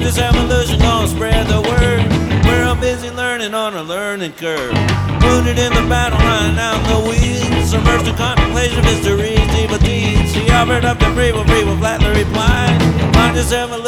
Conscious evolution gonna spread the word. We're all busy learning on a learning curve. Wounded in the battle, running out the weeds. Submerged in contemplation of history's evil deeds. He offered up the free will flatly replied. Conscious evolution